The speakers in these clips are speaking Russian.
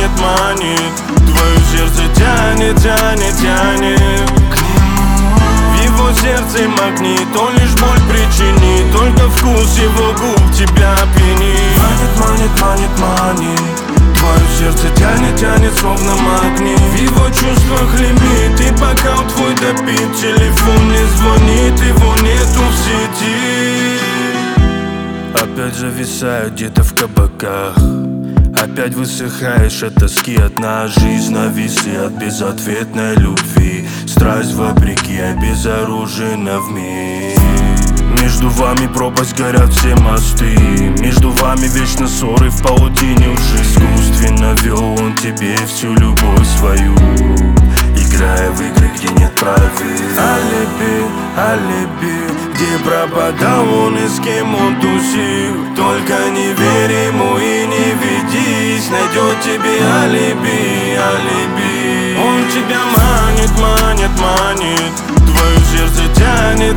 манит. Твое сердце тянет к нему. В его сердце магнит, он лишь боль причинит. Только вкус его губ тебя пьянит. Манит. Твое сердце тянет словно магнит. В его чувствах лимит, и бокал твой допит. Телефон не звонит, его нету в сети. Опять зависаю где-то в кабаках. Опять высыхаешь от тоски, одна жизнь нависи от безответной любви. Страсть вопреки обезоружена вмиг. Между вами пропасть, горят все мосты. Между вами вечно ссоры в паутине лжи. Искусственно вел он тебе всю любовь свою, играя в игры, где нет правил. Алиби, где пропадал он и с кем он тусил. Только не верь ему и не ведись, найдет тебе алиби. Он тебя манит. Твое сердце тянет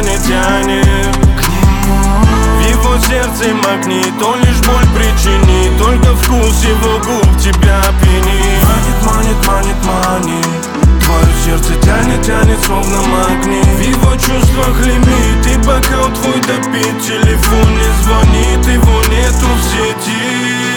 к нему. В его сердце магнит, он лишь боль причинит. Только вкус его губ тебя пьянит. Манит. Твое сердце тянет словно магнит. В его чувствах лимит, и бокал твой допит. Телефон не звонит, его нету в сети.